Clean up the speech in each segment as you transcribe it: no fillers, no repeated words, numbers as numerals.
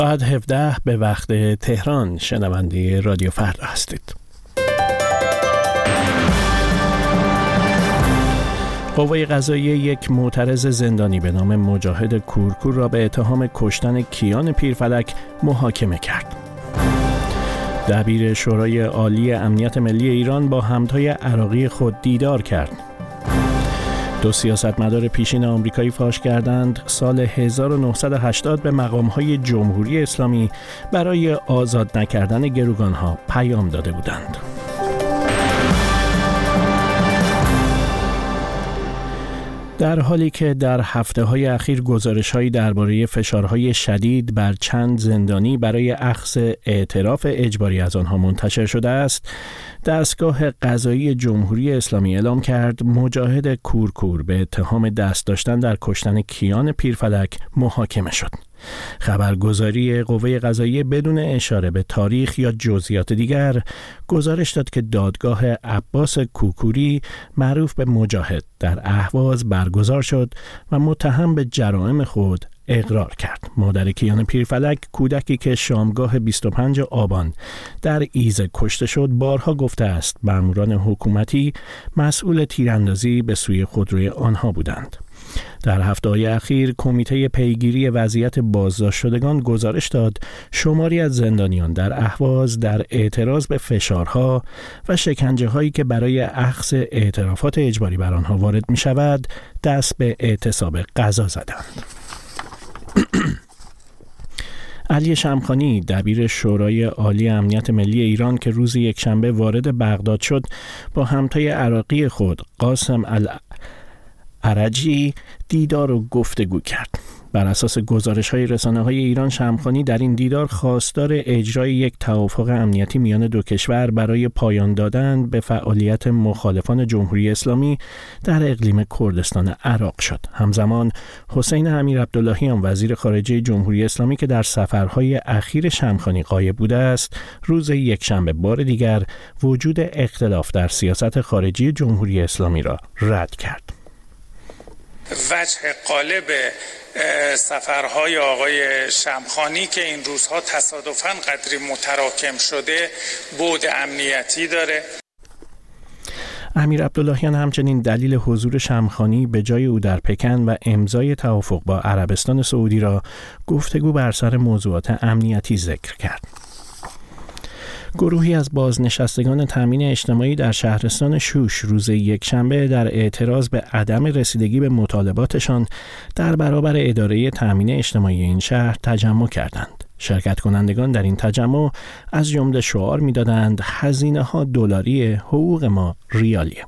ساعت 17 به وقت تهران شنونده رادیو فردا هستید. قوه قضاییه یک معترض زندانی به نام مجاهد کورکور را به اتهام کشتن کیان پیرفلک محاکمه کرد. دبیر شورای عالی امنیت ملی ایران با همتای عراقی خود دیدار کرد. 2 سیاستمدار پیشین آمریکایی فاش کردند سال 1980 به مقام‌های جمهوری اسلامی برای آزاد نکردن گروگان‌ها پیام داده بودند. در حالی که در هفته‌های اخیر گزارش‌هایی درباره فشارهای شدید بر چند زندانی برای اخذ اعتراف اجباری از آنها منتشر شده است، دستگاه قضایی جمهوری اسلامی اعلام کرد مجاهد کورکور به اتهام دست داشتن در کشتن کیان پیرفلک محاکمه شد. خبرگزاری قوه قضاییه بدون اشاره به تاریخ یا جزئیات دیگر گزارش داد که دادگاه عباس کوکوری معروف به مجاهد در اهواز برگزار شد و متهم به جرائم خود اقرار کرد. مادر کیان پیرفلک، کودکی که شامگاه 25 آبان در ایزه کشته شد، بارها گفته است ماموران حکومتی مسئول تیراندازی به سوی خودروی آنها بودند. در هفته‌های اخیر کمیته پیگیری وضعیت بازداشت شدگان گزارش داد شماری از زندانیان در اهواز در اعتراض به فشارها و شکنجه‌هایی که برای اخذ اعترافات اجباری بر آنها وارد می‌شود دست به اعتصاب غذا زدند. علی شمخانی، دبیر شورای عالی امنیت ملی ایران که روز یکشنبه وارد بغداد شد، با همتای عراقی خود قاسم العرجی دیدار و گفتگو کرد. بر اساس گزارش‌های رسانه‌های ایران، شمخانی در این دیدار خواستار اجرای یک توافق امنیتی میان دو کشور برای پایان دادن به فعالیت مخالفان جمهوری اسلامی در اقلیم کردستان عراق شد. همزمان حسین امیرعبداللهیان، وزیر خارجه جمهوری اسلامی که در سفرهای اخیر شمخانی غایب بوده است، روز یکشنبه بار دیگر وجود اختلاف در سیاست خارجی جمهوری اسلامی را رد کرد. وجه قالب سفرهای آقای شمخانی که این روزها تصادفاً قدری متراکم شده بعد امنیتی داره. امیرعبداللهیان همچنین دلیل حضور شمخانی به جای او در پکن و امضای توافق با عربستان سعودی را گفتگو بر سر موضوعات امنیتی ذکر کرد. گروهی از بازنشستگان تامین اجتماعی در شهرستان شوش روز یکشنبه در اعتراض به عدم رسیدگی به مطالباتشان در برابر اداره تامین اجتماعی این شهر تجمع کردند. شرکت کنندگان در این تجمع از جمله شعار می‌دادند هزینه‌ها دلاریه، حقوق ما ریالیه.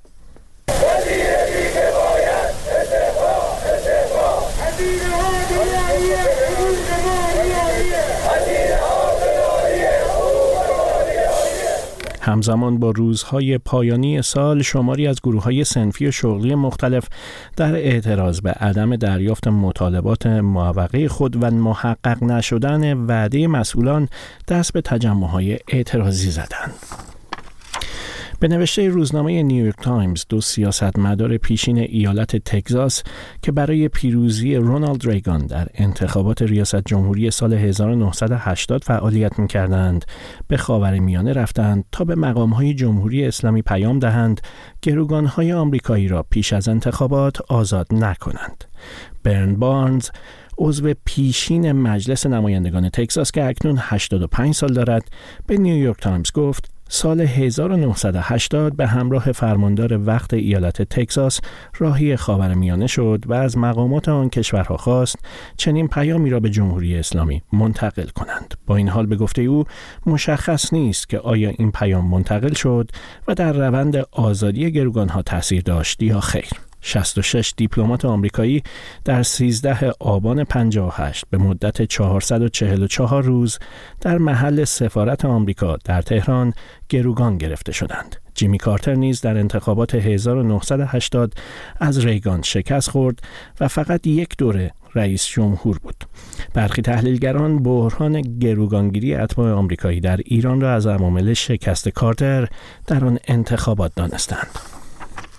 همزمان با روزهای پایانی سال، شماری از گروه‌های صنفی و شغلی مختلف در اعتراض به عدم دریافت مطالبات معوقه خود و محقق نشدن وعده مسئولان دست به تجمع‌های اعتراضی زدند. به نوشته روزنامه نیویورک تایمز، 2 سیاستمدار پیشین ایالت تگزاس که برای پیروزی رونالد ریگان در انتخابات ریاست جمهوری سال 1980 فعالیت می‌کردند، به خاورمیانه رفتند تا به مقام‌های جمهوری اسلامی پیام دهند گروگان‌های آمریکایی را پیش از انتخابات آزاد نکنند. برن بارنز، عضو پیشین مجلس نمایندگان تگزاس که اکنون 85 سال دارد، به نیویورک تایمز گفت سال 1980 به همراه فرماندار وقت ایالت تگزاس راهی خاورمیانه شد و از مقامات آن کشورها خواست چنین پیامی را به جمهوری اسلامی منتقل کنند. با این حال به گفته او مشخص نیست که آیا این پیام منتقل شد و در روند آزادی گروگانها تأثیر داشت یا خیر. 66 دیپلمات آمریکایی در 13 آبان 58 به مدت 444 روز در محل سفارت آمریکا در تهران گروگان گرفته شدند. جیمی کارتر نیز در انتخابات 1980 از ریگان شکست خورد و فقط یک دوره رئیس جمهور بود. برخی تحلیلگران بحران گروگانگیری اتباع آمریکایی در ایران را از عوامل شکست کارتر در آن انتخابات دانستند.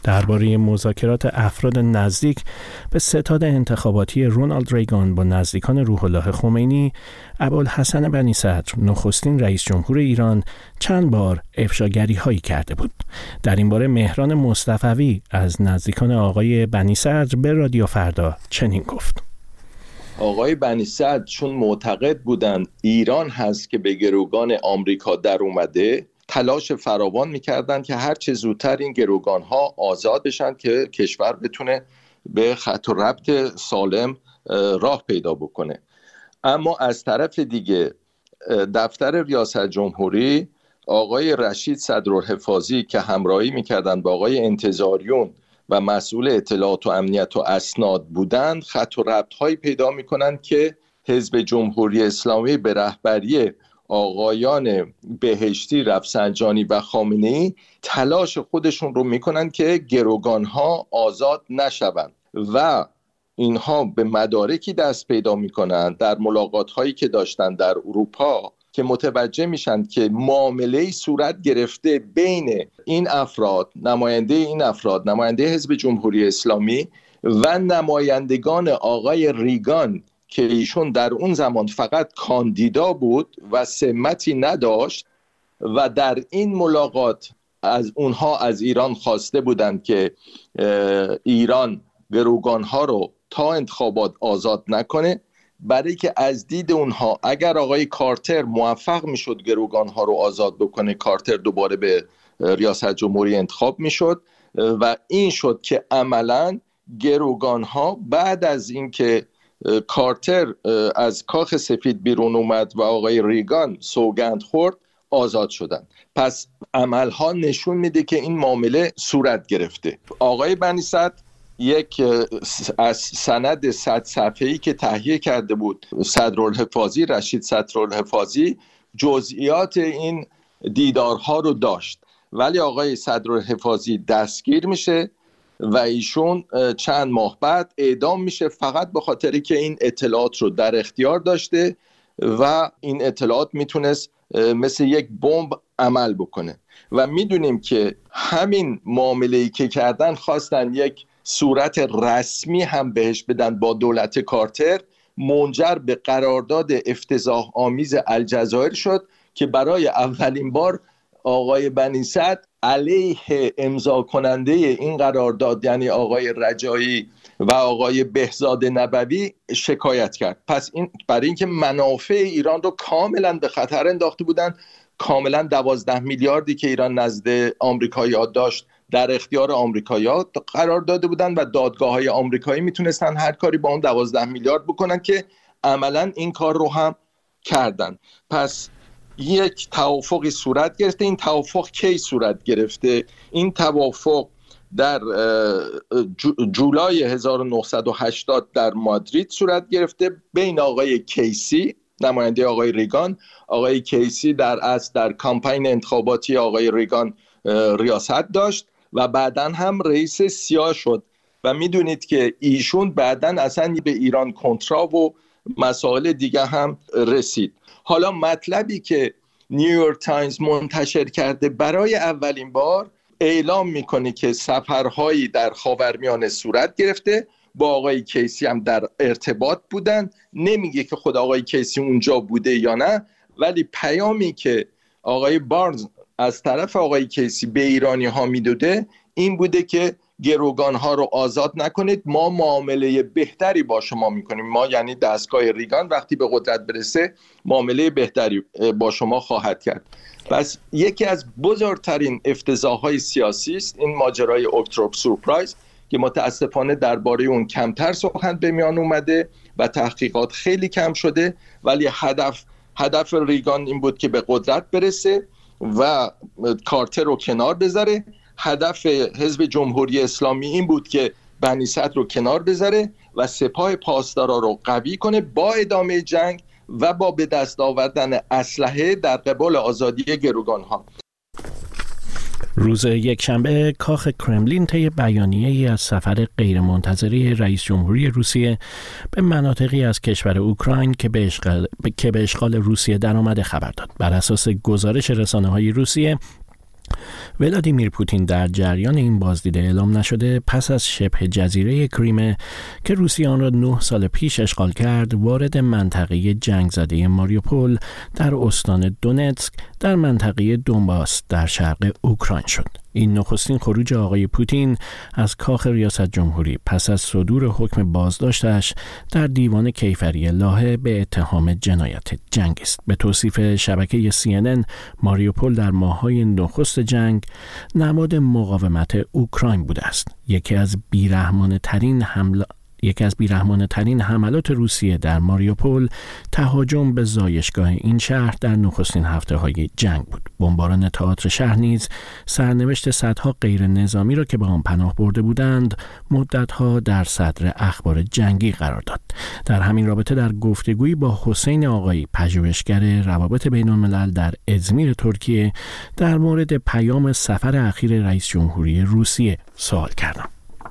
درباره مذاکرات افراد نزدیک به ستاد انتخاباتی رونالد ریگان با نزدیکان روح الله خمینی، ابوالحسن بنی صدر نخستین رئیس جمهور ایران چند بار افشاگری هایی کرده بود. در این باره مهران مصطفوی از نزدیکان آقای بنی صدر به رادیو فردا چنین گفت: آقای بنی صدر چون معتقد بودند ایران هست که به گروگان آمریکا در اومده، تلاش فراوان میکردن که هر چه زودتر این گروگان ها آزاد بشن که کشور بتونه به خط و ربط سالم راه پیدا بکنه. اما از طرف دیگه دفتر ریاست جمهوری، آقای رشید صدرالحفاظی که همراهی میکردن با آقای انتظاریون و مسئول اطلاعات و امنیت و اسناد بودند، خط و ربط هایی پیدا میکنن که حزب جمهوری اسلامی به رهبری آقایان بهشتی، رفسنجانی و خامنه‌ای تلاش خودشون رو میکنن که گروگان ها آزاد نشوند و اینها به مدارکی دست پیدا میکنن در ملاقات هایی که داشتن در اروپا که متوجه میشن که معامله‌ای صورت گرفته بین این افراد، نماینده حزب جمهوری اسلامی و نمایندگان آقای ریگان که ایشون در اون زمان فقط کاندیدا بود و سمتی نداشت و در این ملاقات از ایران خواسته بودند که ایران گروگانها رو تا انتخابات آزاد نکنه، برای که از دید اونها اگر آقای کارتر موفق میشد گروگانها رو آزاد بکنه، کارتر دوباره به ریاست جمهوری انتخاب میشد و این شد که عملاً گروگانها بعد از اینکه کارتر از کاخ سفید بیرون اومد و آقای ریگان سوگند خورد، آزاد شدند. پس عملها نشون میده که این معامله صورت گرفته. آقای بنی صدر یک از سند 100 صفحه‌ای که تهیه کرده بود رشید صدرالحفاظی، جزئیات این دیدارها رو داشت، ولی آقای صدرالحفاظی دستگیر میشه و ایشون چند ماه بعد اعدام میشه، فقط به خاطری که این اطلاعات رو در اختیار داشته و این اطلاعات میتونست مثل یک بمب عمل بکنه. و میدونیم که همین معامله‌ای که کردن خواستن یک صورت رسمی هم بهش بدن با دولت کارتر، منجر به قرارداد افتضاح آمیز الجزایر شد که برای اولین بار آقای بنی صدر علیه امضا کننده این قرارداد، یعنی آقای رجایی و آقای بهزاد نبوی، شکایت کرد. پس این برای اینکه منافع ایران رو کاملا به خطر انداخته بودن، کاملا 12 میلیاردی که ایران نزد آمریکایی‌ها داشت در اختیار آمریکایی‌ها قرار داده بودن و دادگاه‌های آمریکایی میتونستن هر کاری با اون 12 میلیارد بکنن که عملا این کار رو هم کردن. پس یک توافقی صورت گرفته. این توافق کی صورت گرفته؟ این توافق در جولای 1980 در مادرید صورت گرفته بین آقای کیسی، نماینده آقای ریگان. آقای کیسی در کامپین انتخاباتی آقای ریگان ریاست داشت و بعداً هم رئیس سیا شد و میدونید که ایشون بعداً اصلا به ایران کنترا و مسائل دیگه هم رسید. حالا مطلبی که نیویورک تایمز منتشر کرده برای اولین بار اعلام میکنه که سفرهایی در خاورمیانه صورت گرفته، با آقای کیسی هم در ارتباط بودن. نمیگه که خود آقای کیسی اونجا بوده یا نه، ولی پیامی که آقای بارنز از طرف آقای کیسی به ایرانی ها میداده این بوده که گروگان ها رو آزاد نکنید، ما معامله بهتری با شما میکنیم. ما یعنی دستگاه ریگان وقتی به قدرت برسه معامله بهتری با شما خواهد کرد. پس یکی از بزرگترین افتضاح‌های سیاسی است این ماجرای اکتبر سورپرایز که متاسفانه درباره اون کمتر سخن به میان اومده و تحقیقات خیلی کم شده، ولی هدف ریگان این بود که به قدرت برسه و کارتر رو کنار بذاره. هدف حزب جمهوری اسلامی این بود که بنی صدر رو کنار بذاره و سپاه پاسدارا رو قوی کنه با ادامه جنگ و با به دست آوردن اسلحه در قبال آزادی گروگان‌ها. روز یکشنبه کاخ کرملین طی بیانیه‌ای از سفر غیرمنتظره رئیس جمهوری روسیه به مناطقی از کشور اوکراین که به اشغال روسیه درآمده خبر داد. بر اساس گزارش رسانه‌های روسیه، ولادیمیر پوتین در جریان این بازدید اعلام نشده پس از شبه جزیره کریمه که روسیه آن را 9 سال پیش اشغال کرد وارد منطقه جنگ زده ماریوپول در استان دونتسک در منطقه دونباس در شرق اوکراین شد. این نخستین خروج آقای پوتین از کاخ ریاست جمهوری پس از صدور حکم بازداشتش در دیوان کیفری لاهه به اتهام جنایت جنگ است. به توصیف شبکه CNN ماریوپول در ماه‌های نخست جنگ نماد مقاومت اوکراین بوده است. یکی از بیرحمانه ترین حملات روسیه در ماریوپول تهاجم به زایشگاه این شهر در نخستین هفته‌های جنگ بود. بمباران تئاتر شهر نیز سرنوشت صدها غیر نظامی را که به آن پناه برده بودند مدت‌ها در صدر اخبار جنگی قرار داد. در همین رابطه در گفتگویی با حسین آقایی پژوهشگر روابط بین‌الملل در ازمیر ترکیه در مورد پیام سفر اخیر رئیس جمهوری روسیه سوال کردم.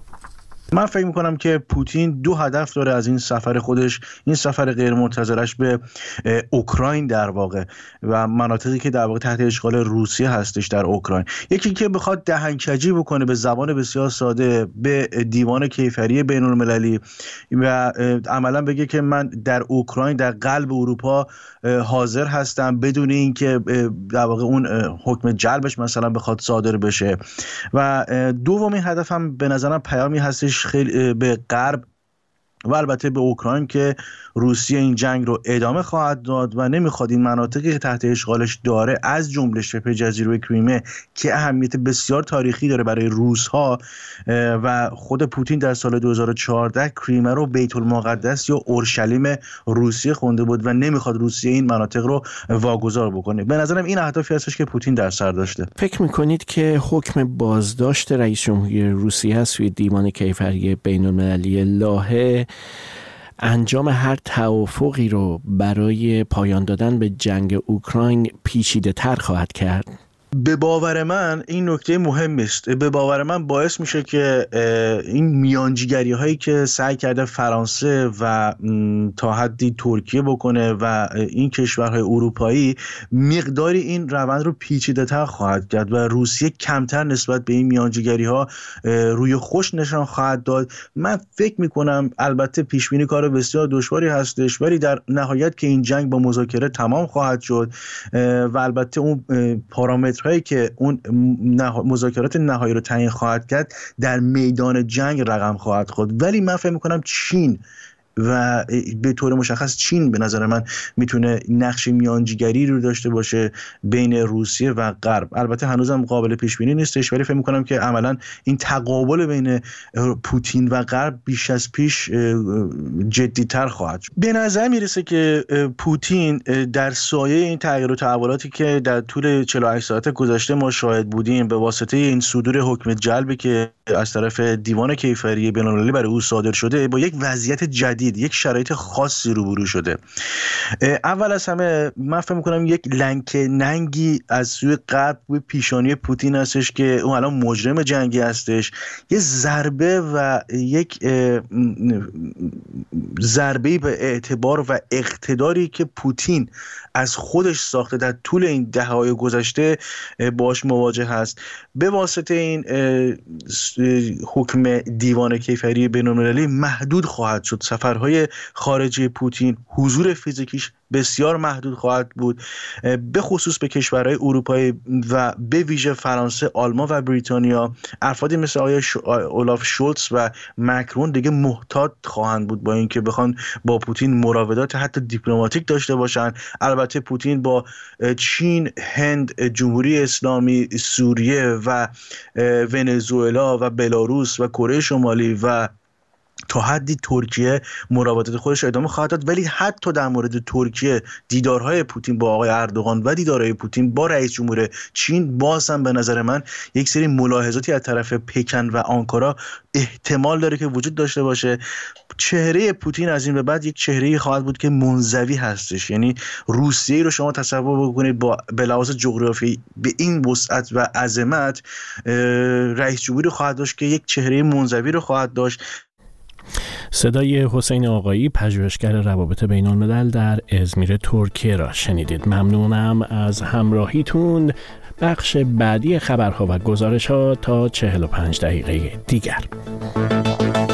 من فکر میکنم که پوتین 2 هدف داره از این سفر خودش، این سفر غیر منتظرش به اوکراین در واقع و مناطقی که در واقع تحت اشغال روسیه هستش در اوکراین. یکی که بخواد دهنکجی بکنه به زبان بسیار ساده به دیوان کیفری بین المللی و عملا بگه که من در اوکراین در قلب اروپا حاضر هستم بدون اینکه در واقع اون حکم جلبش مثلا بخواد صادر بشه. و دومین هدفم به نظرم پیامی هستش خیلی به غرب و البته به اوکراین که روسیه این جنگ رو ادامه خواهد داد و نمیخواد این مناطقی که تحت اشغالش داره از جمله شبه جزیره کریمه که اهمیت بسیار تاریخی داره برای روس‌ها و خود پوتین در سال 2014 کریمه رو بیت المقدس یا اورشلیم روسیه خونده بود و نمیخواد روسیه این مناطق رو واگذار بکنه. به نظرم این اهدافی هستش که پوتین در سر داشته. فکر میکنید که حکم بازداشت رئیس جمهوری روسیه از سوی دیوان کیفری بین‌المللی لاهه انجام هر توافقی رو برای پایان دادن به جنگ اوکراین پیچیده تر خواهد کرد؟ به باور من این نکته مهم است. به باور من باعث میشه که این میانجیگری هایی که سعی کرده فرانسه و تا حدی ترکیه بکنه و این کشورهای اروپایی مقداری این روند رو پیچیده تر خواهد کرد و روسیه کمتر نسبت به این میانجیگری ها روی خوش نشان خواهد داد. من فکر میکنم البته پیش بینی کار بسیار دشواری هستش ولی در نهایت که این جنگ با مذاکره تمام خواهد شد و البته اون پارامتر هایی که اون مذاکرات نهایی رو تعیین خواهد کرد در میدان جنگ رقم خواهد خورد. ولی من فکر می‌کنم چین و به طور مشخص چین به نظر من میتونه نقش میانجیگری رو داشته باشه بین روسیه و غرب. البته هنوزم قابل پیش بینی نیستش ولی فکر میکنم که عملا این تقابل بین پوتین و غرب بیش از پیش جدی‌تر خواهد شد. به نظر میرسه که پوتین در سایه این تغییر و تحولاتی که در طول 48 ساعت گذشته ما شاهد بودیم به واسطه این صدور حکم جلبی که از طرف دیوان کیفری بین‌المللی برای او صادر شده با یک وضعیت جدید، یک شرایط خاصی روبرو شده. اول از همه من فکر می‌کنم یک لنک ننگی از سوی غرب به پیشانی پوتین هستش که اون الان مجرم جنگی هستش. یه ضربه و یک ضربه به اعتبار و اقتداری که پوتین از خودش ساخته در طول این دهه‌های گذشته باش مواجه هست. به واسطه این حکم دیوان کیفری بین‌المللی محدود خواهد شد. سفرهای خارجی پوتین، حضور فیزیکیش بسیار محدود خواهد بود، به خصوص به کشورهای اروپایی و به ویژه فرانسه، آلمان و بریتانیا. افرادی مثل آقای اولاف شولتز و مکرون دیگه محتاط خواهند بود با اینکه بخوان با پوتین مراودات حتی دیپلماتیک داشته باشن. البته پوتین با چین، هند، جمهوری اسلامی، سوریه و ونزوئلا و بلاروس و کره شمالی و تا حدی ترکیه مراودات خودش ادامه خواهد داد. ولی حتی در مورد ترکیه دیدارهای پوتین با آقای اردوغان و دیدارهای پوتین با رئیس جمهور چین باز هم به نظر من یک سری ملاحظاتی از طرف پکن و آنکارا احتمال داره که وجود داشته باشه. چهره پوتین از این به بعد یک چهره‌ای خواهد بود که منزوی هستش. یعنی روسیه رو شما تصور بکنید به لحاظ جغرافیایی به این وسعت و عظمت رئیس جمهوری خواهد داشت که یک چهره منزوی رو خواهد داشت. صدای حسین آقایی پژوهشگر روابط بین‌الملل در ازمیر ترکیه را شنیدید. ممنونم از همراهیتون. بخش بعدی خبرها و گزارش‌ها تا 45 دقیقه دیگر.